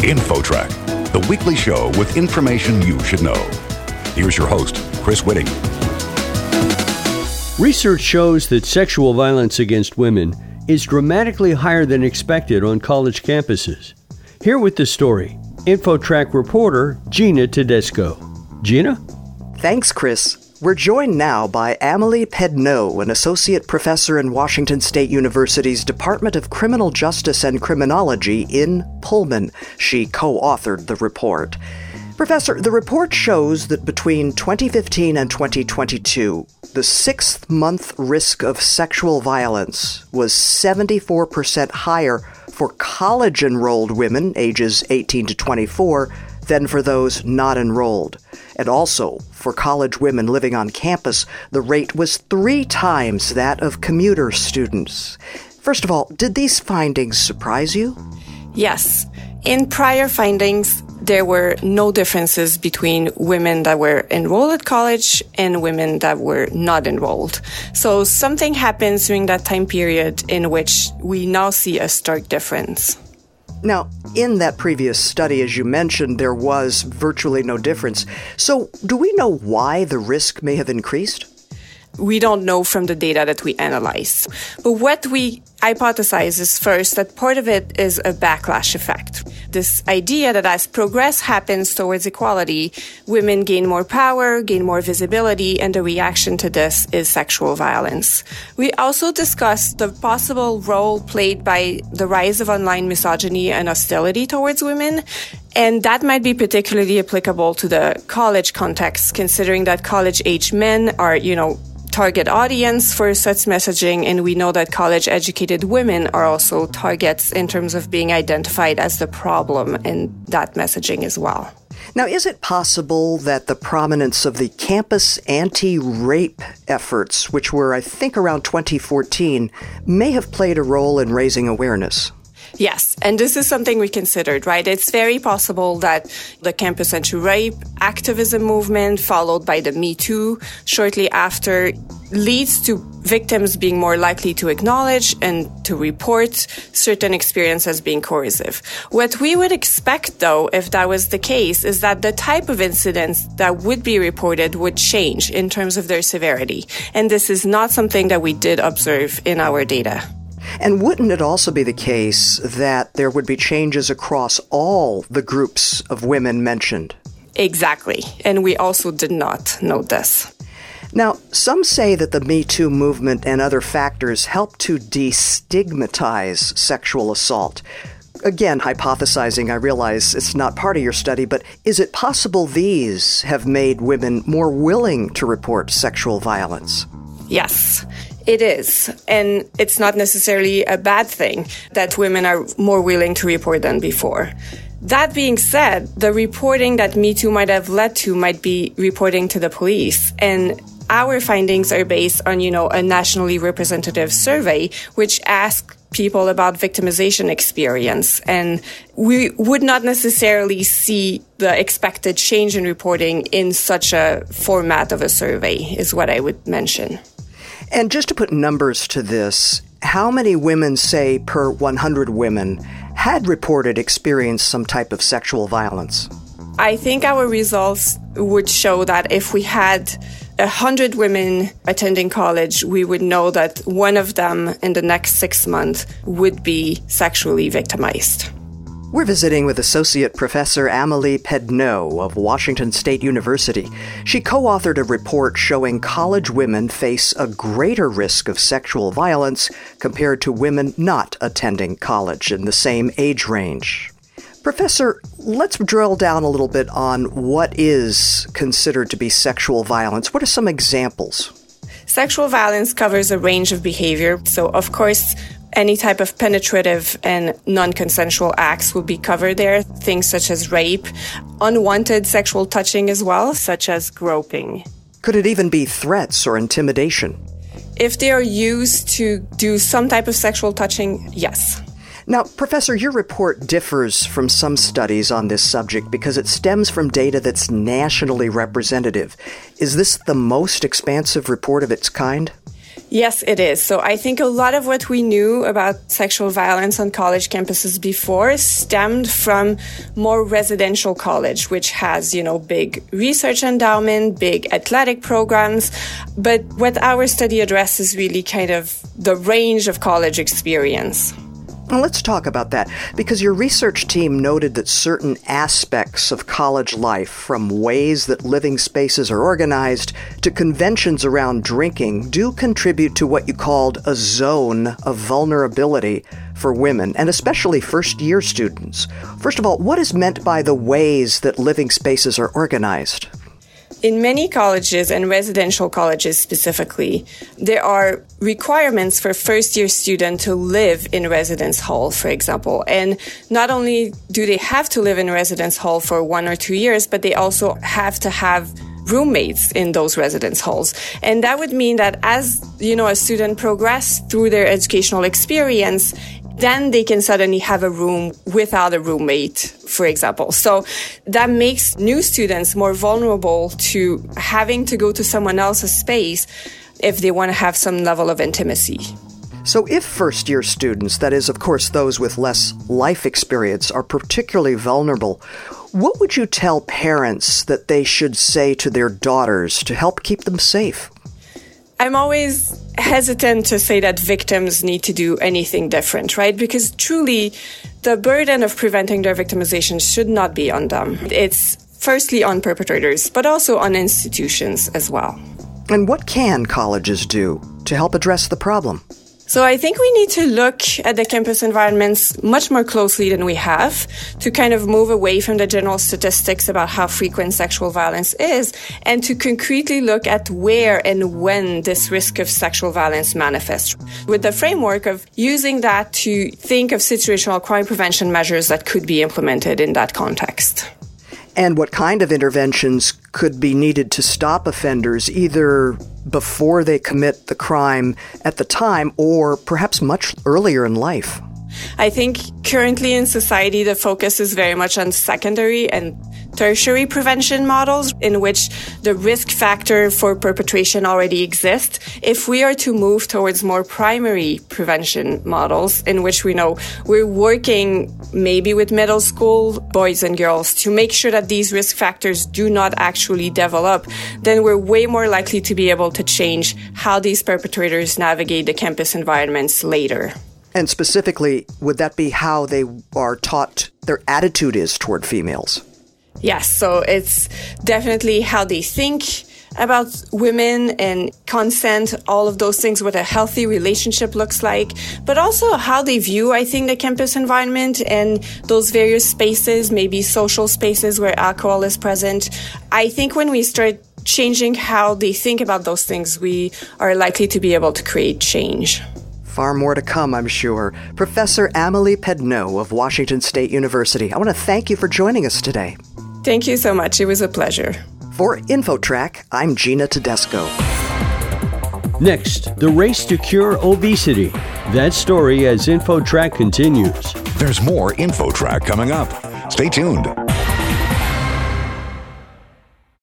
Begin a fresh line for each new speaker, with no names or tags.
InfoTrack, the weekly show with information you should know. Here's your host, Chris Whitting.
Research shows that sexual violence against women is dramatically higher than expected on college campuses. Here with the story, InfoTrack reporter Gina Tedesco. Gina?
Thanks, Chris. We're joined now by Amélie Pedneau, an associate professor in Washington State University's Department of Criminal Justice and Criminology in Pullman. She co-authored the report. Professor, the report shows that between 2015 and 2022, the 6th-month risk of sexual violence was 74% higher for college-enrolled women ages 18 to 24 than for those not enrolled. And also, for college women living on campus, the rate was 3 times that of commuter students. First of all, did these findings surprise you?
Yes. In prior findings, there were no differences between women that were enrolled at college and women that were not enrolled. So something happens during that time period in which we now see a stark difference.
Now, in that previous study, as you mentioned, there was virtually no difference. So, do we know why the risk may have increased?
We don't know from the data that we analyzed. But what we hypothesize is first that part of it is a backlash effect. This idea that as progress happens towards equality, women gain more power, gain more visibility, and the reaction to this is sexual violence. We also discussed the possible role played by the rise of online misogyny and hostility towards women. And that might be particularly applicable to the college context, considering that college-age men are, target audience for such messaging, and we know that college-educated women are also targets in terms of being identified as the problem in that messaging as well.
Now, is it possible that the prominence of the campus anti-rape efforts, which were, I think, around 2014, may have played a role in raising awareness?
Yes, and this is something we considered, right? It's very possible that the campus anti-rape activism movement, followed by the Me Too shortly after, leads to victims being more likely to acknowledge and to report certain experience as being coercive. What we would expect, though, if that was the case, is that the type of incidents that would be reported would change in terms of their severity. And this is not something that we did observe in our data.
And wouldn't it also be the case that there would be changes across all the groups of women mentioned?
Exactly. And we also did not note this.
Now, some say that the Me Too movement and other factors help to destigmatize sexual assault. Again, hypothesizing, I realize it's not part of your study, but is it possible these have made women more willing to report sexual violence?
Yes. It is, and it's not necessarily a bad thing that women are more willing to report than before. That being said, the reporting that Me Too might have led to might be reporting to the police, and our findings are based on, a nationally representative survey, which asks people about victimization experience, and we would not necessarily see the expected change in reporting in such a format of a survey, is what I would mention.
And just to put numbers to this, how many women, say, per 100 women, had reported experienced some type of sexual violence?
I think our results would show that if we had 100 women attending college, we would know that one of them in the next 6 months would be sexually victimized.
We're visiting with Associate Professor Amélie Pedneau of Washington State University. She co-authored a report showing college women face a greater risk of sexual violence compared to women not attending college in the same age range. Professor, let's drill down a little bit on what is considered to be sexual violence. What are some examples?
Sexual violence covers a range of behavior. So, of course, any type of penetrative and non-consensual acts will be covered there. Things such as rape, unwanted sexual touching as well, such as groping.
Could it even be threats or intimidation?
If they are used to do some type of sexual touching, yes.
Now, Professor, your report differs from some studies on this subject because it stems from data that's nationally representative. Is this the most expansive report of its kind?
Yes, it is. So I think a lot of what we knew about sexual violence on college campuses before stemmed from more residential college, which has, big research endowment, big athletic programs. But what our study addresses really kind of the range of college experience.
Well, let's talk about that, because your research team noted that certain aspects of college life, from ways that living spaces are organized to conventions around drinking, do contribute to what you called a zone of vulnerability for women, and especially first-year students. First of all, what is meant by the ways that living spaces are organized?
In many colleges, and residential colleges specifically, there are requirements for first-year students to live in residence hall, for example. And not only do they have to live in residence hall for 1 or 2 years, but they also have to have roommates in those residence halls. And that would mean that as, a student progresses through their educational experience, then they can suddenly have a room without a roommate, for example. So that makes new students more vulnerable to having to go to someone else's space if they want to have some level of intimacy.
So if first-year students, that is, of course, those with less life experience, are particularly vulnerable, what would you tell parents that they should say to their daughters to help keep them safe?
I'm always hesitant to say that victims need to do anything different, right? Because truly, the burden of preventing their victimization should not be on them. It's firstly on perpetrators, but also on institutions as well.
And what can colleges do to help address the problem?
So I think we need to look at the campus environments much more closely than we have to kind of move away from the general statistics about how frequent sexual violence is and to concretely look at where and when this risk of sexual violence manifests, with the framework of using that to think of situational crime prevention measures that could be implemented in that context.
And what kind of interventions could be needed to stop offenders either before they commit the crime at the time or perhaps much earlier in life?
I think currently in society, the focus is very much on secondary and tertiary prevention models in which the risk factor for perpetration already exists. If we are to move towards more primary prevention models in which we know we're working maybe with middle school boys and girls to make sure that these risk factors do not actually develop, then we're way more likely to be able to change how these perpetrators navigate the campus environments later.
And specifically, would that be how they are taught their attitude is toward females?
Yes, so it's definitely how they think about women and consent, all of those things, what a healthy relationship looks like, but also how they view, I think, the campus environment and those various spaces, maybe social spaces where alcohol is present. I think when we start changing how they think about those things, we are likely to be able to create change.
Far more to come, I'm sure. Professor Amélie Pedneau of Washington State University, I want to thank you for joining us today.
Thank you so much. It was a pleasure.
For InfoTrack, I'm Gina Tedesco.
Next, the race to cure obesity. That story as InfoTrack continues.
There's more InfoTrack coming up. Stay tuned.